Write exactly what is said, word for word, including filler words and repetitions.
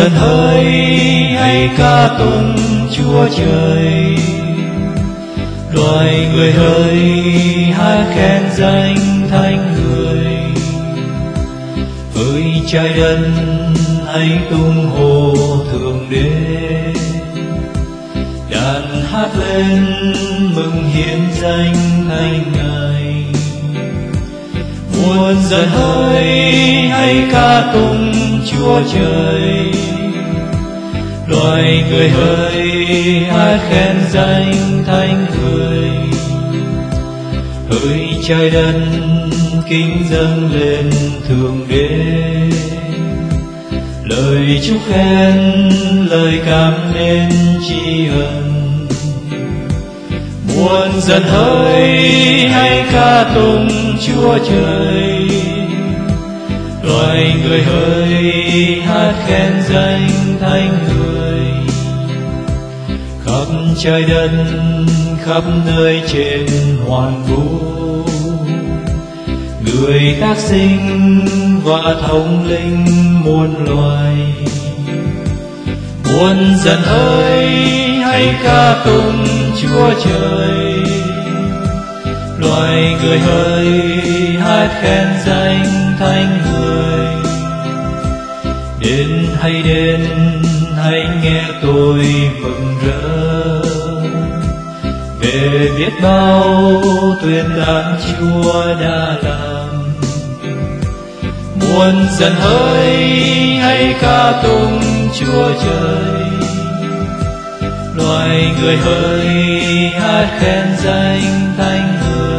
dần hơi hay ca tụng Chúa Trời, loài người hỡi hát khen danh Thánh Người. Với trái đất hãy tung hô Thượng Đế, đàn hát lên mừng hiến danh Thánh Ngài. Muôn dân hỡi hãy ca tụng Chúa Trời, loài người hỡi hát khen danh Thánh Người. Hỡi trái đất kính dâng lên Thượng Đế, lời chúc khen lời cảm mến tri ân. Muôn dân hỡi hãy ca tụng Chúa Trời, loài người hỡi hát khen danh Thánh Người. Khắp trái đất khắp nơi trên hoàn vũ, người tác sinh và thống linh muôn loài. Muôn dân hỡi hãy ca tụng Chúa Trời, loài người hỡi hát khen danh Thánh Người. Đến hãy đến hãy nghe tôi mừng rỡ về biết bao tuyên án Chúa đã làm. Muôn dân hỡi hãy ca tụng Chúa Trời, loài người hỡi hát khen danh Thánh Người.